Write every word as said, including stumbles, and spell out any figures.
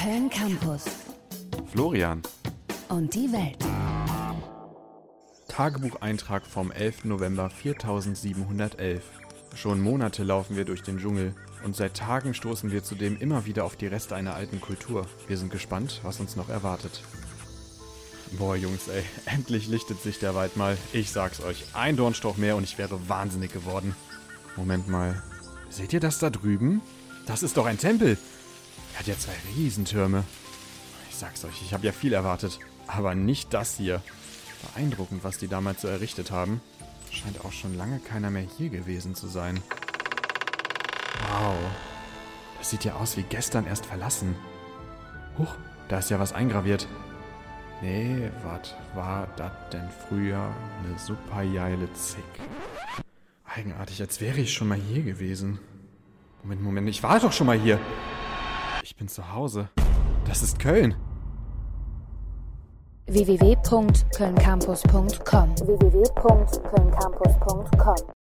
Köln Campus. Florian. Und die Welt. Tagebucheintrag vom elften November viertausendsiebenhundertelf. Schon Monate laufen wir durch den Dschungel und seit Tagen stoßen wir zudem immer wieder auf die Reste einer alten Kultur. Wir sind gespannt, was uns noch erwartet. Boah, Jungs, ey, endlich lichtet sich der Wald mal. Ich sag's euch, ein Dornstrauch mehr und ich wäre wahnsinnig geworden. Moment mal, seht ihr das da drüben? Das ist doch ein Tempel. Er hat ja zwei Riesentürme. Ich sag's euch, ich habe ja viel erwartet, aber nicht das hier. Beeindruckend, was die damals so errichtet haben. Scheint auch schon lange keiner mehr hier gewesen zu sein. Wow, das sieht ja aus wie gestern erst verlassen. Huch, da ist ja was eingraviert. Nee, wat war das denn früher? Eine super geile Zick. Eigenartig, als wäre ich schon mal hier gewesen. Moment, Moment, ich war doch schon mal hier. Ich bin zu Hause. Das ist Köln. w w w punkt köln campus punkt com w w w punkt köln campus punkt com